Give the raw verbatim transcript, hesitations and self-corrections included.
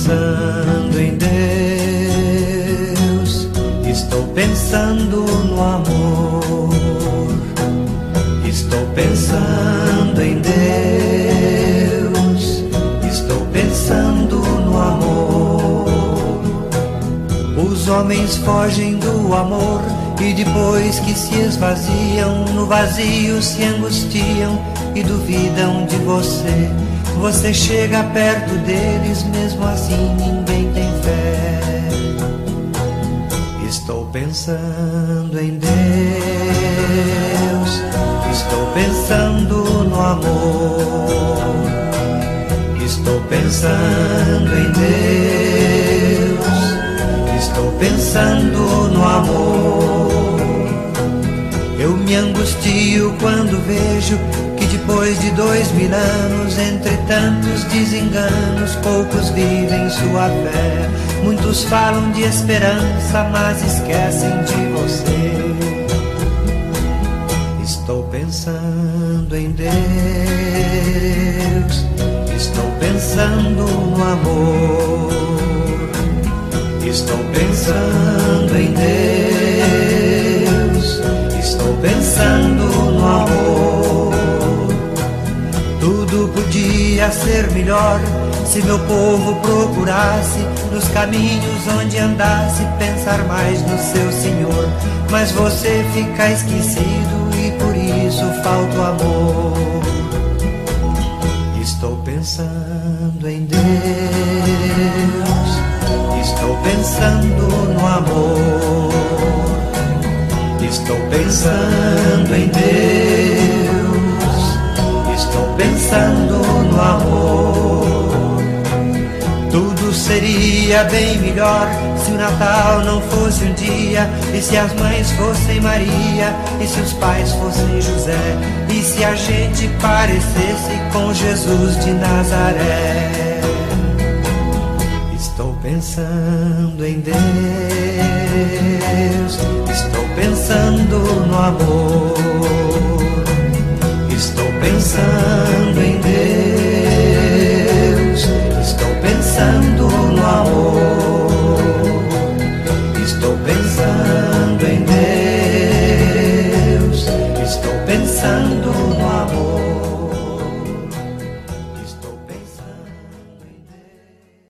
pensando em Deus, estou pensando no amor. Estou pensando em Deus, estou pensando no amor. Os homens fogem do amor e depois que se esvaziam, no vazio se angustiam e duvidam de você. Você chega perto deles, mesmo assim ninguém tem fé. Estou pensando em Deus, estou pensando no amor. Estou pensando em Deus, estou pensando no amor. Eu me angustio quando vejo que depois de dois mil anos, entre tantos desenganos, poucos vivem sua fé. Muitos falam de esperança, mas esquecem de você. Estou pensando em Deus, estou pensando no amor. Estou pensando em Deus, estou pensando no amor. Tudo podia ser melhor se meu povo procurasse nos caminhos onde andasse, pensar mais no seu Senhor. Mas você fica esquecido e por isso falta o amor. Estou pensando em Deus, estou pensando no amor. Estou pensando em Deus, estou pensando no amor. Tudo seria bem melhor se o Natal não fosse um dia, e se as mães fossem Maria, e se os pais fossem José, e se a gente parecesse com Jesus de Nazaré. Estou pensando em Deus, estou pensando no amor. Estou pensando em Deus, estou pensando no amor. Estou pensando em Deus, estou pensando no amor.